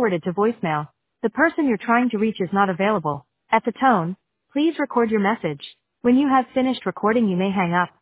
forwarded to voicemail. The person you're trying to reach is not available. At the tone, please record your message. When you have finished recording, you may hang up.